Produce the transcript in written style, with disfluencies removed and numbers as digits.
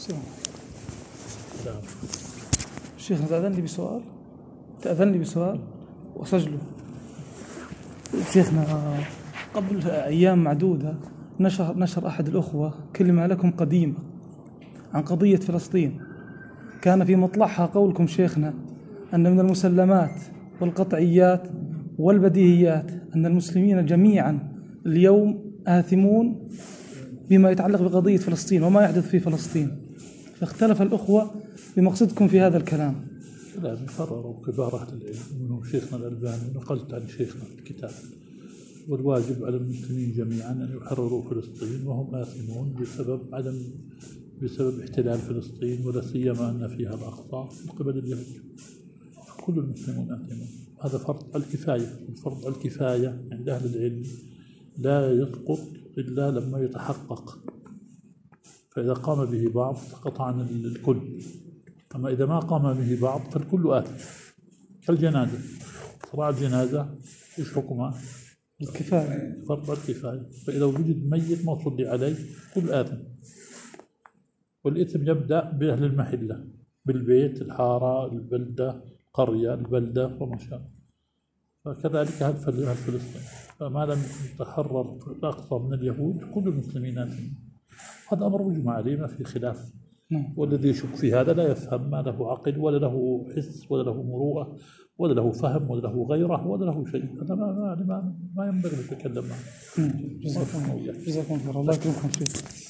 شيخنا تأذن لي بسؤال وأسجله. شيخنا قبل أيام معدودة نشر أحد الأخوة كلمة لكم قديمة عن قضية فلسطين، كان في مطلعها قولكم شيخنا أن من المسلمات والقطعيات والبديهيات أن المسلمين جميعا اليوم آثمون بما يتعلق بقضية فلسطين وما يحدث في فلسطين، فاختلف الأخوة بمقصدكم في هذا الكلام. لا، قرروا كبار أهل العلم منهم شيخنا الألباني، نقلت عن شيخنا في الكتاب، والواجب على المسلمين جميعا أن يحرروا فلسطين وهم آثمون بسبب احتلال فلسطين، ولا سيما أن فيها الأقصى من قبل اليهود. كل المسلمون آثمون، هذا فرض الكفاية. الفرض الكفاية عند أهل العلم لا يسقط إلا لما يتحقق، فإذا قام به بعض سقط عن الكل، أما إذا ما قام به بعض فالكل آثم. كالجنازة، صلاة الجنازة إيش حكمها؟ الكفاية، فرض الكفاية. فإذا وجد ميت ما صلي عليه كل آثم، والإثم يبدأ بأهل المحلة، بالبيت، الحارة، البلدة، القرية، البلدة وما شابه. فكذلك هل فلسطين، فما لم يتحرر الأقصى من اليهود كل المسلمين آثمين. هذا أمر مجمع عليه ما في خلاف، والذي يشك في هذا لا يفهم، ما له عقل ولا له حس ولا له مروءة ولا له فهم ولا له غيره ولا له شيء. هذا ما ينبغي أن نتكلم معه. جزاكم الله خير. الله يكرمكم فيك.